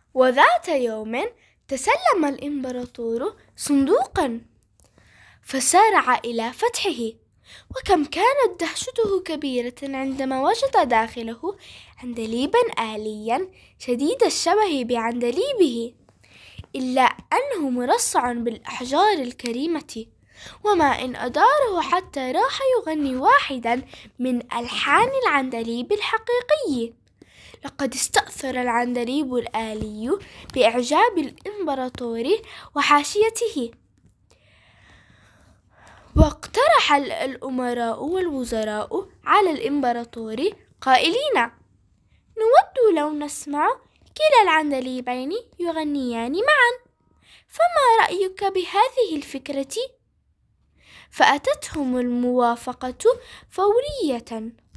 وذات يوم تسلم الإمبراطور صندوقا فسارع إلى فتحه، وكم كانت دهشته كبيرة عندما وجد داخله عندليبا آليا شديد الشبه بعندليبه، إلا أنه مرصع بالأحجار الكريمة، وما إن أداره حتى راح يغني واحدا من ألحان العندليب الحقيقي. لقد استأثر العندليب الآلي بإعجاب الإمبراطور وحاشيته، واقترح الأمراء والوزراء على الإمبراطور قائلين: نود لو نسمع كلا العندليبين يغنيان معا، فما رأيك بهذه الفكرة؟ فأتتهم الموافقة فورية،